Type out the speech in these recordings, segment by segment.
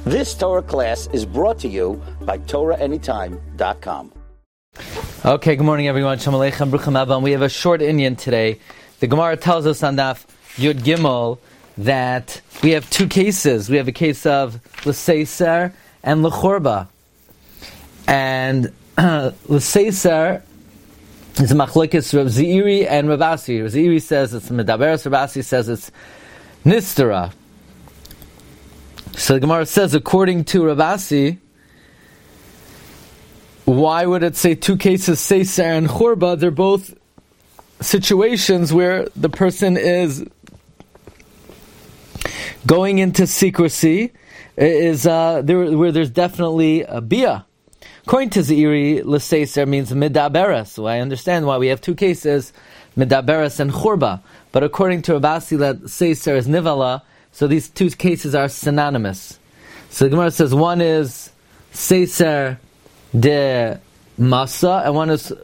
This Torah class is brought to you by TorahAnytime.com. Okay, good morning everyone. Shalom Aleichem, Bruchim Abba. We have a short Inyan today. The Gemara tells us on Daf Yud Gimel that we have two cases. We have a case of L'Seiser and L'Chorba. And L'Seiser is a machlokes Rav Zeiri and Rav Asi. Rav Zeiri says it's Medaberes, Rav Asi says it's Nistera. So the Gemara says, according to Rav Asi, why would it say two cases, Seiser and Chorba? They're both situations where the person is going into secrecy, where there's definitely a bia. According to Zeiri, L'Seiser means Medaberes. So I understand why we have two cases, Medaberes and Chorba. But according to Rav Asi, that Seiser is Nivala, so these two cases are synonymous. So the Gemara says one is Seiser de Masa, and one is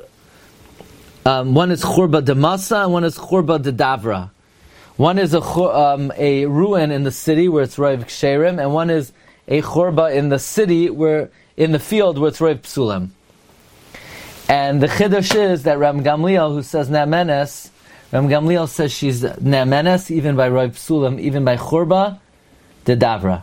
Chorba de Masa, and one is Chorba de Davra. One is a ruin in the city where it's Roiv Ksherim, and one is a Chorba in the city in the field where it's Roiv Psulim. And the Chiddush is that Ram Gamliel, who says Ne'amenes, Ram Gamliel says she's Ne'amenes, even by Roiv Psulim, even by Chorba de Davra.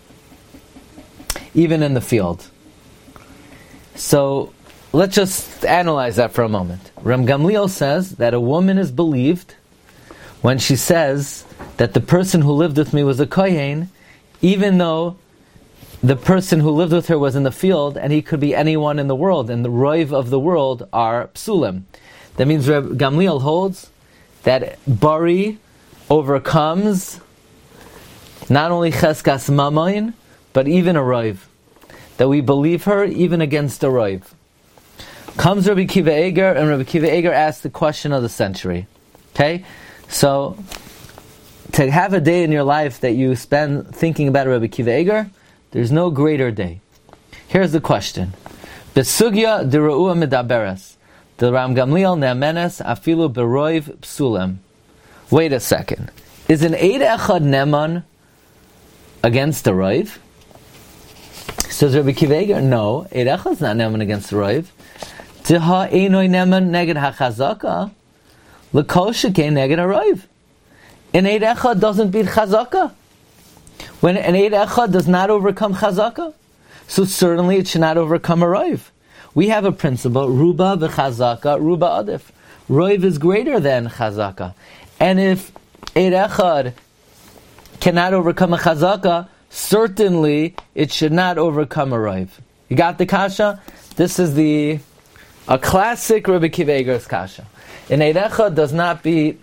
Even in the field. So, let's just analyze that for a moment. Ram Gamliel says that a woman is believed when she says that the person who lived with me was a kohen, even though the person who lived with her was in the field, and he could be anyone in the world, and the roiv of the world are psulim. That means Reb Gamliel holds that bari overcomes not only cheskas mamayin, but even a roiv. That we believe her even against a roiv. Comes Rabbi Kiva Eger, and Rabbi Kiva Eger asks the question of the century. Okay? So, to have a day in your life that you spend thinking about Rabbi Kiva Eger, there's no greater day. Here's the question. Besugya de Re'ua Medaberes. The Ram Gamliel Ne'amenes afilu beroiv psulem. Wait a second. Is an Eid Echad Neman against the roiv? Says Rabbi Kiva Eger, no. Eid Echad is not Neman against the roiv. Tiha Einoi Neman neged hachazaka. L'kol shekei neged haroiv. An Eid Echad doesn't beat chazaka. When an Eid Echad does not overcome chazaka, so certainly it should not overcome a roiv. We have a principle, ruba v'chazaka, ruba adif. Roiv is greater than chazaka. And if Eid Echad cannot overcome a chazaka, certainly it should not overcome a roiv. You got the kasha? This is a classic Rabbi Kiva Eger's kasha. An Eid Echad does not beat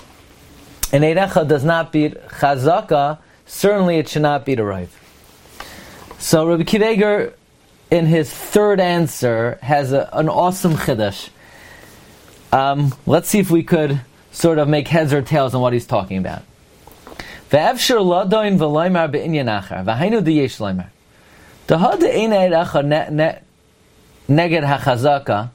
chazaka, certainly it should not beat a roiv. So Rabbi Kiva Eger, in his third answer, has an awesome chiddush. Let's see if we could sort of make heads or tails on what he's talking about. Ve'efshir ladoin v'loymar be'inyan achar v'hainu diyesh loymar dehad ein Eid Echad neged hachazaka.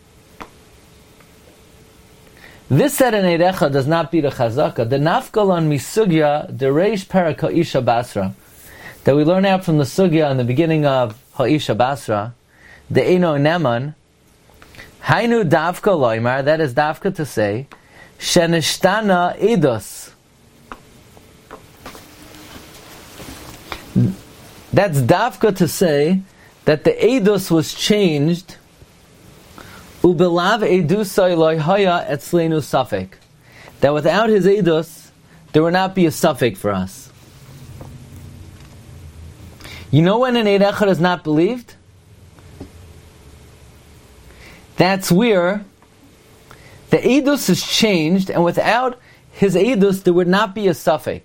This said an Eid Echad does not beat a chazaka. The nafkalon misugya dereish parak ha'isha basra that we learn out from the sugya in the beginning of ha'isha basra, the eino neman hainu davka loymar, that is davka to say shenishtana edus. That's davka to say that the edus was changed. Ubelav edusai loyhaya etzleinu safek. That without his edus, there would not be a safek for us. You know when an Eid Echad is not believed? That's where the edus is changed, and without his edus, there would not be a safek.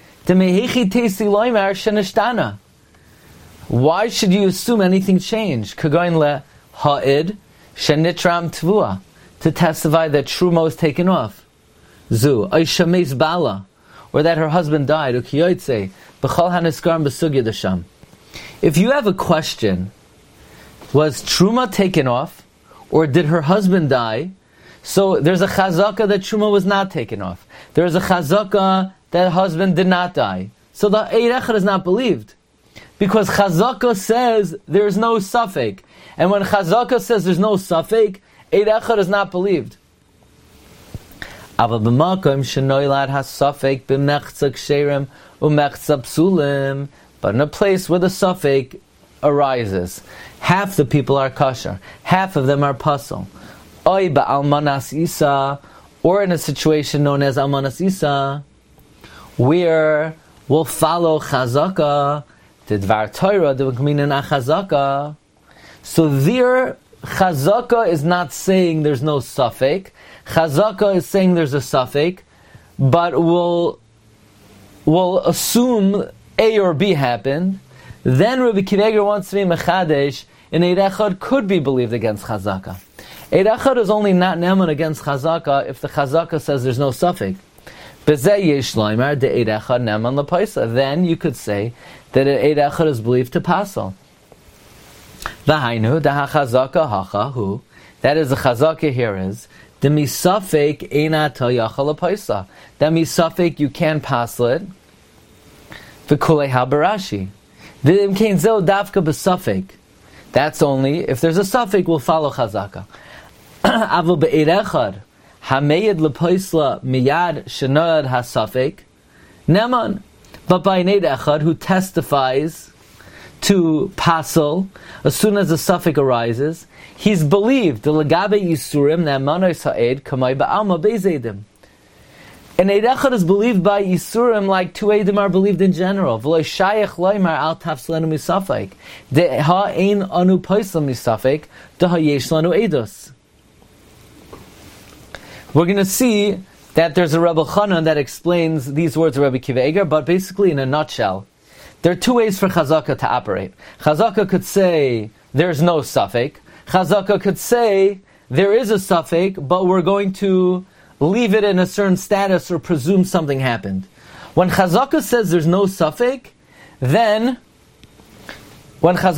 Why should you assume anything changed? Kagoin le ha'id shenitram tvua, to testify that Truma was taken off. Zu Aisha meis bala, or that her husband died. Ukiyoytze b'chol haniskarim b'sugya desham. If you have a question, was Truma taken off, or did her husband die? So there's a chazaka that Truma was not taken off. There's a chazaka that husband did not die. So the Eid Echad is not believed. Because Chazaka says there's no Safek. And when Chazaka says there's no Safek, Eid Echad is not believed. But in a place where the Safek arises, half the people are kosher, half of them are pasul. Oy ba'almanas isa, or in a situation known as almanas isa, where we'll follow Chazaka, the Dvar Torah, the Gminan Chazaka. So there, Chazaka is not saying there's no Safek. Chazaka is saying there's a Safek, but we'll assume A or B happened. Then Rabbi Akiva Eiger wants to be Mechadesh, and Eid Echad could be believed against Chazaka. Eid Echad is only not Neman against Chazaka if the Chazaka says there's no Safek. Then you could say that Eid Echad is believed to Pasal. That is the Chazaka here is the misafek eina tayachal paisa. That misafek you can pasal it. V'kulei habarashi. V'im kein zeh davka b'safek. That's only if there's a safek we'll follow Chazaka. Avol be'eid echad hameyed lepoisla miyad shenoyad hasafek neman. But by an eid echad who testifies to pasal as soon as the safek arises, he's believed the legabe yisurim ne'amanos ha'ed kamay ba'alma be'zedim. And Eid Echad is believed by yisurim like two edim are believed in general. V'lo shayach loymar al tafslenu misafek de ha ein anu poislam misafek de ha yesh lanu edus. We're going to see that there's a Rebbe Chanan that explains these words of Rabbi Akiva Eiger, but basically in a nutshell, there are two ways for Chazaka to operate. Chazaka could say there's no Safek. Chazaka could say there is a Safek, but we're going to leave it in a certain status or presume something happened. When Chazaka says there's no Safek, then an Eid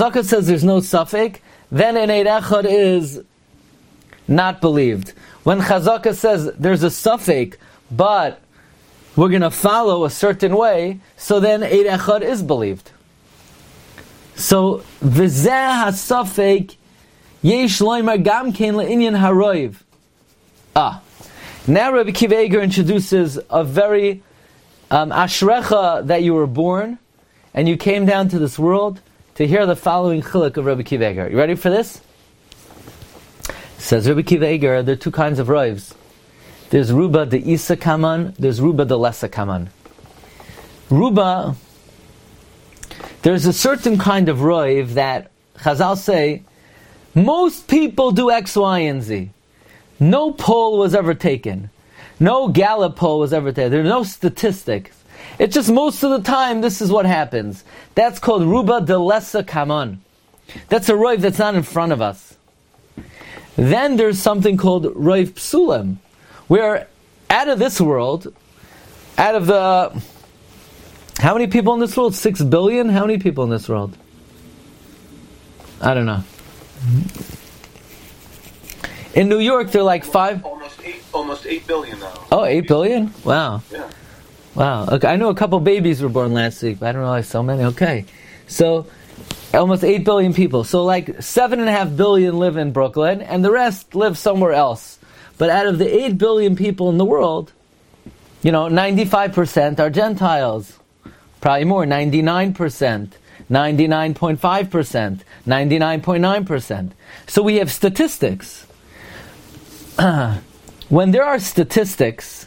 Echad is not believed. When Chazaka says there's a Safek, but we're going to follow a certain way, so then Eid Echad is believed. So, v'zeh ha-safek yesh loymar gam kein le'inyan haroiv. Now Rabbi Akiva Eiger introduces a very ashrecha that you were born and you came down to this world to hear the following chiluk of Rabbi Akiva Eiger. You ready for this? Says Rabbi Akiva Eiger, there are two kinds of roivs. There's Ruba de Isa Kaman, there's Ruba de Lesa Kaman. Ruba, there's a certain kind of roiv that Chazal say, most people do X, Y, and Z. No poll was ever taken. No Gallup poll was ever taken. There are no statistics. It's just most of the time this is what happens. That's called Ruba de Lesa Kaman. That's a roiv that's not in front of us. Then there's something called roiv psulim, where out of this world, out of the... How many people in this world? 6 billion? How many people in this world? I don't know. In New York, they're like almost 8 billion now. Oh, 8 billion? Wow. Yeah. Wow. Okay, I know a couple babies were born last week, but I didn't realize so many. Okay. So, almost 8 billion people. So like 7.5 billion live in Brooklyn, and the rest live somewhere else. But out of the 8 billion people in the world, 95% are Gentiles. Probably more, 99%, 99.5%, 99.9%. So we have statistics. When there are statistics,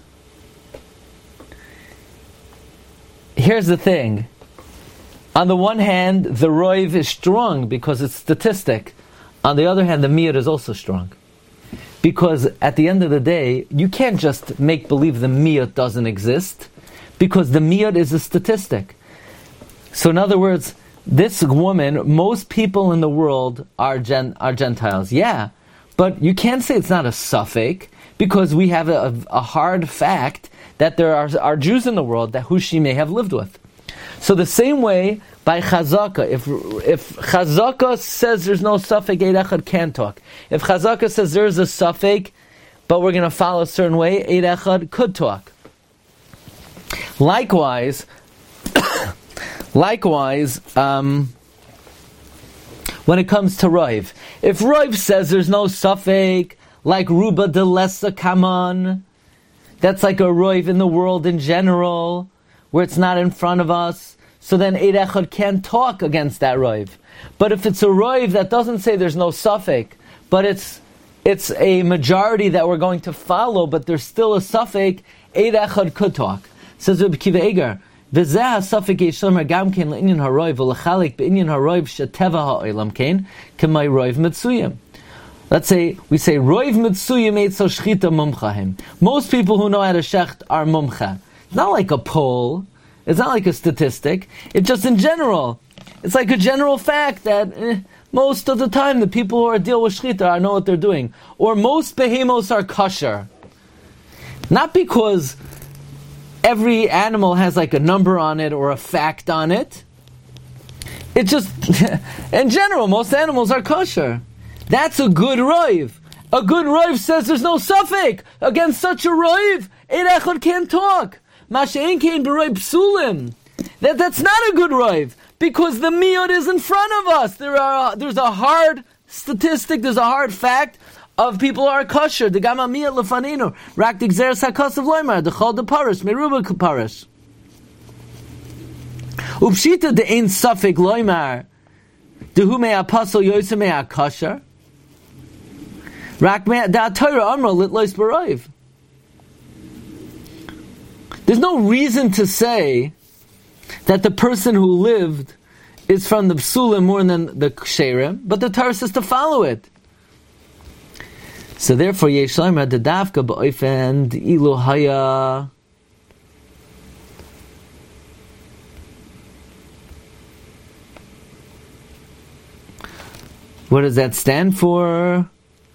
here's the thing. On the one hand, the roiv is strong because it's statistic. On the other hand, the miyut is also strong. Because at the end of the day, you can't just make believe the miyut doesn't exist, because the miyut is a statistic. So in other words, this woman, most people in the world are Gentiles. Yeah, but you can't say it's not a suffix, because we have a hard fact that there are Jews in the world who she may have lived with. So the same way, by Chazaka, if Chazaka says there's no suffix, Eid Echad can't talk. If Chazaka says there's a suffix, but we're going to follow a certain way, Eid Echad could talk. Likewise, Likewise, when it comes to Roiv, if Roiv says there's no suffix, like Ruba de Lesa Kaman, that's like a Roiv in the world in general, where it's not in front of us, so then Eid Echad can't talk against that Roiv. But if it's a Roiv that doesn't say there's no suffix, but it's a majority that we're going to follow, but there's still a suffix, Eid Echad could talk. Says Rabbi Akiva Eiger, V'zeh ha-suffix yeshomer gam ken le'inyan ha-roiv v'lechalik b'inyan ha-roiv sheteva ha'olam ken k'may roiv mitzuyim. Let's say, we say, roiv mitzuyim eitzo shchita mumchahim. Most people who know how to shecht are mumcha. It's not like a poll. It's not like a statistic. It's just in general. It's like a general fact that most of the time the people who are deal with shchita know what they're doing. Or most behemos are kosher. Not because every animal has like a number on it or a fact on it. It's just, in general, most animals are kosher. That's a good roiv. A good roiv says there's no suffix. Against such a roiv, Eid Echad can't talk. Masha'en kein b'roiv psulim. That's not a good roiv, because the miyot is in front of us. There's a hard statistic, there's a hard fact of people who are kosher. The gama miyot lefaninu. Rak d'gzeres ha'kosav loymar. D'chol d'parish. Meruba k'parish. Upshita de'ein suffix loymar. Dehu me'apostle yosem me'akosher. Rak me'atayra amra litlois b'roiv. There's no reason to say that the person who lived is from the psulim more than the ksherim, but the Torah says to follow it. So therefore, yesh loymar dedavka ba'ofen ilu haya. What does that stand for?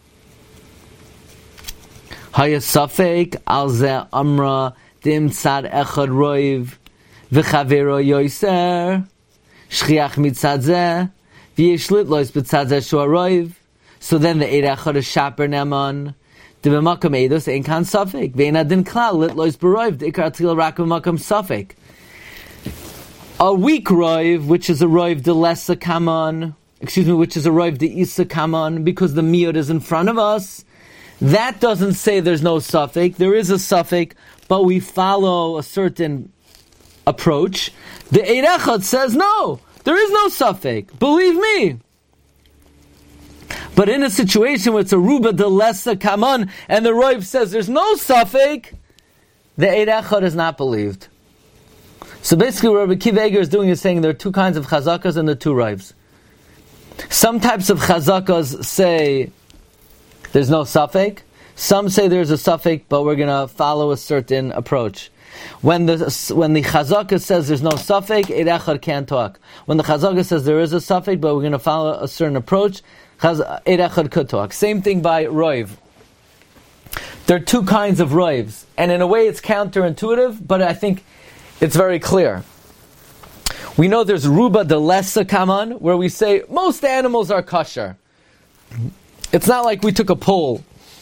Haya safek al ze amra dim tzad echad roiv v'chavero yoiser shchiach mitzad ze v'yesh litlois b'tzad ze shua roiv. So then the Eid Echad is shaper neman. The b'makam eidos ein kan safek ve'en adin klal litlois b'roiv the ikar atil rak b'makam safek. A weak roiv, which is a roiv de lesa kaman, which is a roiv de isa kaman, because the miyot is in front of us. That doesn't say there's no suffix. There is a suffix, but we follow a certain approach. The Eid Echad says no, there is no suffix. Believe me. But in a situation where it's a ruba de lesa kaman and the roiv says there's no suffix, the Eid Echad is not believed. So basically, what Rabbi Akiva Eiger is doing is saying there are two kinds of chazakas and the two roivs. Some types of chazakas say there's no suffix. Some say there's a suffix, but we're going to follow a certain approach. When the chazaka says there's no suffix, Eid Echad can't talk. When the chazaka says there is a suffix, but we're going to follow a certain approach, Eid Echad could talk. Same thing by roiv. There are two kinds of roivs, and in a way it's counterintuitive, but I think it's very clear. We know there's ruba de lesa kaman, where we say most animals are kosher. It's not like we took a poll.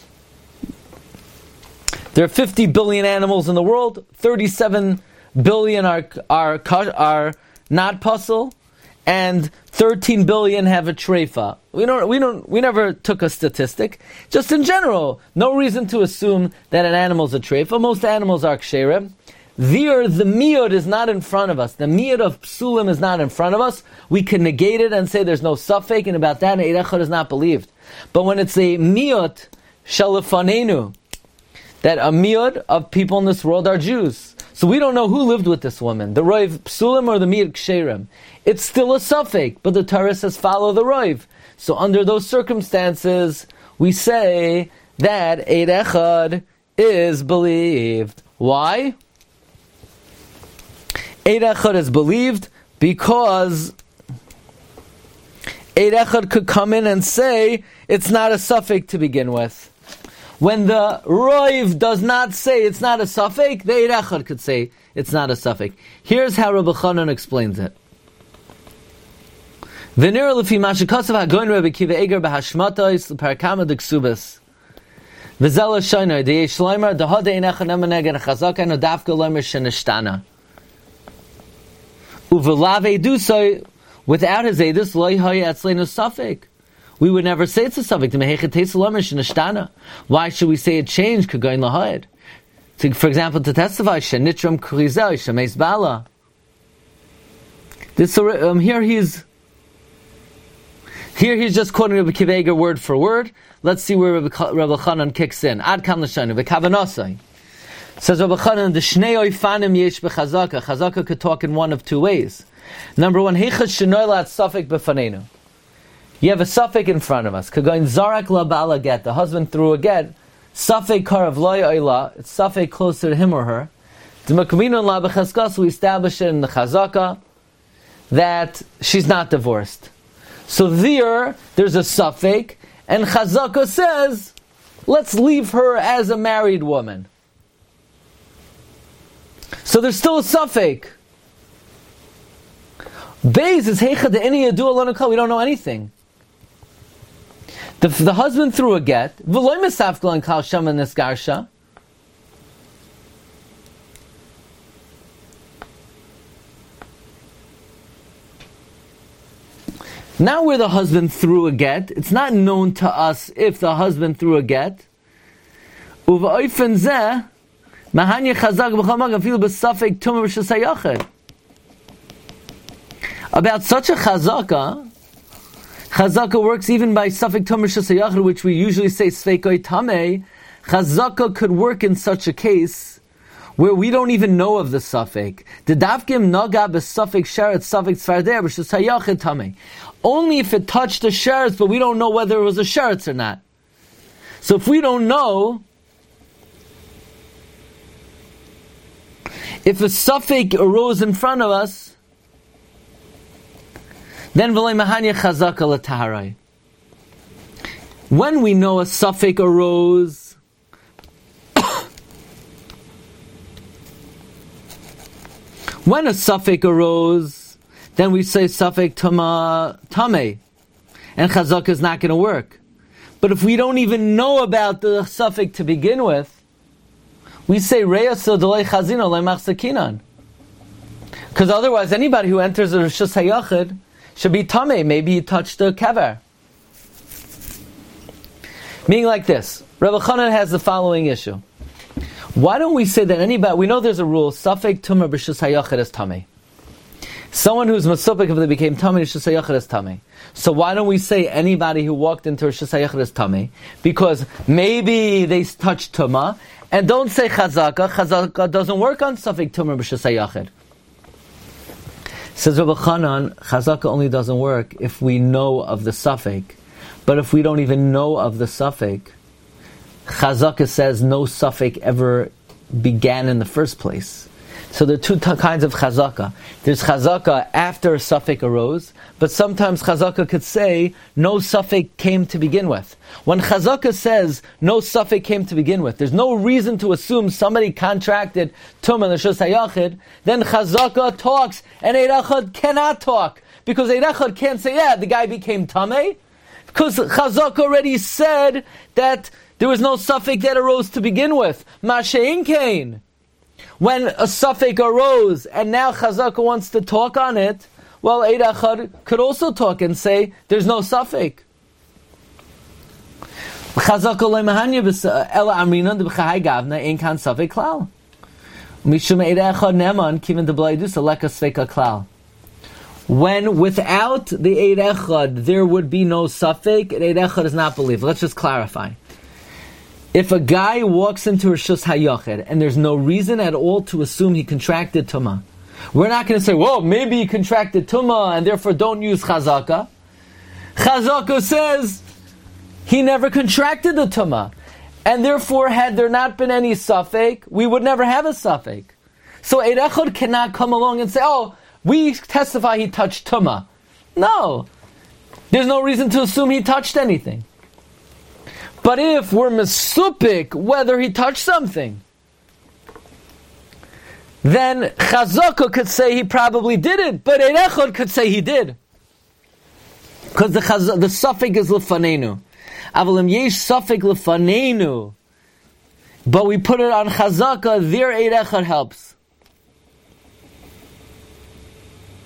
There are 50 billion animals in the world. 37 billion are not puzzle, and 13 billion have a treifa. We never took a statistic. Just in general, no reason to assume that an animal's a treifa. Most animals are ksherim. There, the miyot is not in front of us. The miyot of psulim is not in front of us. We can negate it and say there's no suffix, and about that, Eid Echad is not believed. But when it's a miyot shalafanenu, that a miyot of people in this world are Jews, so we don't know who lived with this woman, the roiv psulim or the miyot ksherim. It's still a suffix, but the Torah says follow the roiv. So under those circumstances, we say that Eid Echad is believed. Why? Eid Echad is believed because Eid Echad could come in and say it's not a suffix to begin with. When the roiv does not say it's not a suffix, the Eid Echad could say it's not a suffix. Here's how Rabbi Chanan explains it. V'nira lefi ma shekasav hagoyin Rabbi Akiva Eiger b'hashmatos l'parakama d'ksubas. V'zela shaynoi d'yesh loymar d'hada Eid Echad nemaneg and chazaka no dafka loymar shenishtana. Uvelav edusay, without his edus, loy haya atzleinu safek. We would never say it's a safek. Why should we say it changed? For example, to testify, shenitram kurizah, shemes bala. This here he's just quoting Rabbi Akiva Eiger word for word. Let's see where Rabbi Chanan kicks in. Ad kam l'shaynu v'kavanasai. Says Rabbi Chanan, the shnei oifanim yesh b'chazaka. Chazaka could talk in one of two ways. Number one, heichas shenoilat safek b'fanenu. You have a safek in front of us. Kagoin zarak la ba'ala get. The husband threw a get. Safek karav loy oila. It's safek closer to him or her. D'makminun la b'chazkas. We establish it in the chazaka that she's not divorced. So there's a safek, and chazaka says, let's leave her as a married woman. So there's still a safek. Beis is heicha de any adu alon kol. We don't know anything. The husband threw a get. V'loy mesafkel and kal shama nesgarsha. Now where the husband threw a get, it's not known to us if the husband threw a get. Uva'oifen zeh mahanya chazak b'chamag afilu b'safek tumah b'shasayachet. About such a chazaka works even by safek tumah b'shasayachet, which we usually say sveikoi tameh. Chazaka could work in such a case where we don't even know of the safek. The davkim naga b'safek sheret safek tzfarder b'shasayachet tameh. Only if it touched the sheretz, but we don't know whether it was a sheretz or not. So if we don't know, if a safek arose in front of us, then v'lei mahanya chazaka l'taharai. When we know a safek arose, when a safek arose, then we say safek tameh, and chazaka is not going to work. But if we don't even know about the safek to begin with, we say reyaso delay chazino le'mach sakinan. Because otherwise, anybody who enters a rishus hayachid should be tameh. Maybe he touched the kever. Meaning like this, Rabbi Chanan has the following issue. Why don't we say that anybody? We know there's a rule: safek tumah b'rishus hayachid is tameh. Someone who's masupik if they became tamei, rishus hayachid is tamei. So why don't we say anybody who walked into rishus hayachid is tamei? Because maybe they touched tumah, and don't say chazaka. Chazaka doesn't work on safek tumah rishus hayachid. Says Rabbi Chanan, chazaka only doesn't work if we know of the safek. But if we don't even know of the safek, chazaka says no safek ever began in the first place. So there are two kinds of chazaka. There's chazaka after a safek arose, but sometimes chazaka could say no safek came to begin with. When chazaka says no safek came to begin with, there's no reason to assume somebody contracted tumah l'shus hayachid. Then chazaka talks, and Eid Echad cannot talk because Eid Echad can't say, yeah, the guy became tamei, because chazaka already said that there was no safek that arose to begin with. Mashein kain. When a safek arose and now chazaka wants to talk on it, well, Eid Echad could also talk and say there's no safek. Chazaka le'mahanya ela amrina d'b'chai gavna ein kan safek klal. Mishum Eid Echad neman kiven d'b'laydusa leka sveka klal. When without the Eid Echad there would be no safek, Eid Echad is not believed. Let's just clarify. If a guy walks into rishus hayachid and there's no reason at all to assume he contracted tumah, we're not going to say, well, maybe he contracted tumah and therefore don't use chazaka. Chazaka says he never contracted the tumah, and therefore had there not been any safek, we would never have a safek. So Eid Echad cannot come along and say, oh, we testify he touched tumah. No. There's no reason to assume he touched anything. But if we're mesupik whether he touched something, then chazaka could say he probably didn't, but Eid Echad could say he did. Because the safek is lefanenu. Avalim yesh safek lefanenu. But we put it on chazaka, their Eid Echad helps.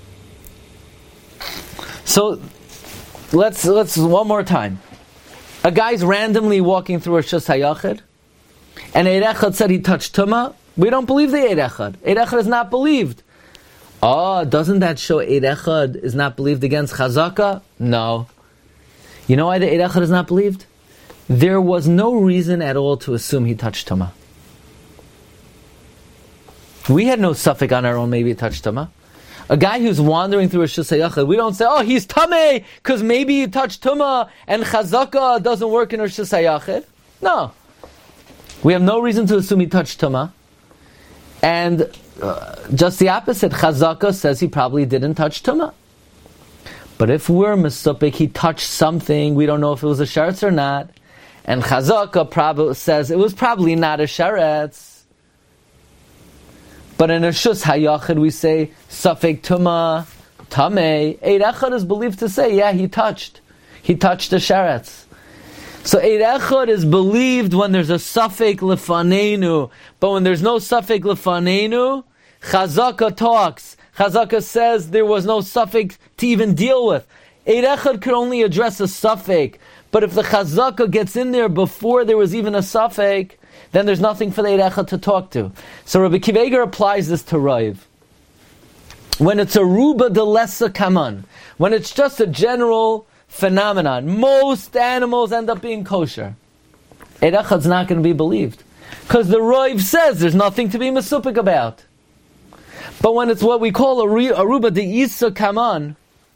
So let's one more time. A guy's randomly walking through a Shus HaYachid, and Eid Echad said he touched Tumah. We don't believe the Eid Echad. Eid Echad is not believed. Oh, doesn't that show Eid Echad is not believed against Chazaka? No. You know why the Eid Echad is not believed? There was no reason at all to assume he touched Tumah. We had no suffix on our own, maybe he touched Tumah. A guy who's wandering through a Shus HaYachid, we don't say, oh, he's Tameh, because maybe he touched Tumah, and Chazaka doesn't work in a Shus HaYachid. No. We have no reason to assume he touched Tumah. And just the opposite, Chazaka says he probably didn't touch Tumah. But if we're Mesupik, he touched something, we don't know if it was a Sheretz or not, and Chazaka probably says it was probably not a Sheretz. But in a Shus HaYachid we say, Safek Tumah, Tameh. Eid Echad is believed to say, yeah, he touched the Sheretz. So Eid Echad is believed when there's a Safek Lefanenu. But when there's no Safek Lefanenu, Chazaka talks. Chazaka says there was no Safek to even deal with. Eid Echad could only address a Safek. But if the Chazaka gets in there before there was even a Safek, then there's nothing for the Eid Echad to talk to. So Rabbi Akiva Eiger applies this to Raiv. When it's a Ruba de Lessa Kaman, when it's just a general phenomenon, most animals end up being kosher. Eid Echad's not going to be believed. Because the Raiv says there's nothing to be mesupik about. But when it's what we call a Ruba de Isa Kaman,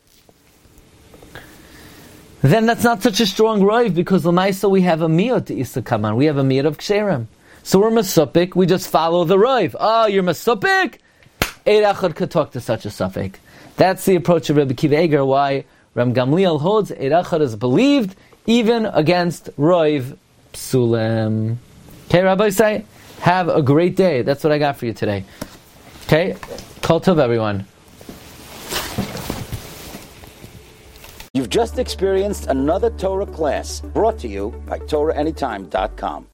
then that's not such a strong Raiv, because L'maisa we have a miyot to Isa Kaman. We have a miyot of Ksherim. So we're Mesupik, we just follow the Raiv. Oh, you're Mesupik? Eid Echad could talk to such a Safek. That's the approach of Rabbi Akiva Eiger, why Ram Gamliel holds Eid Echad is believed even against Raiv Psulem. Okay, Rabbi say, have a great day. That's what I got for you today. Okay? Kol Tov, everyone. You've just experienced another Torah class brought to you by TorahAnytime.com.